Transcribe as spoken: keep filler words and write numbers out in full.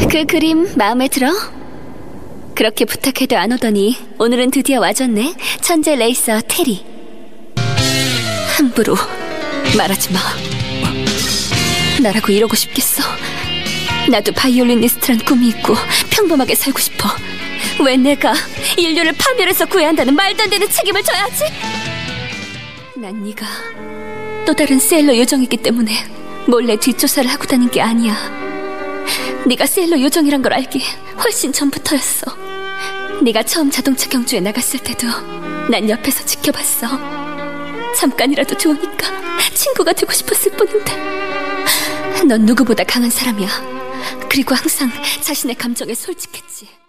그 그림 마음에 들어? 그렇게 부탁해도 안 오더니 오늘은 드디어 와줬네. 천재 레이서 테리. 함부로 말하지 마. 나라고 이러고 싶겠어? 나도 바이올리니스트란 꿈이 있고 평범하게 살고 싶어. 왜 내가 인류를 파멸해서 구해야 한다는 말도 안 되는 책임을 져야 하지? 난 네가 또 다른 세일러 요정이기 때문에 몰래 뒷조사를 하고 다닌 게 아니야. 네가 세일러 요정이란 걸 알기 훨씬 전부터였어. 네가 처음 자동차 경주에 나갔을 때도 난 옆에서 지켜봤어. 잠깐이라도 좋으니까 친구가 되고 싶었을 뿐인데. 넌 누구보다 강한 사람이야. 그리고 항상 자신의 감정에 솔직했지.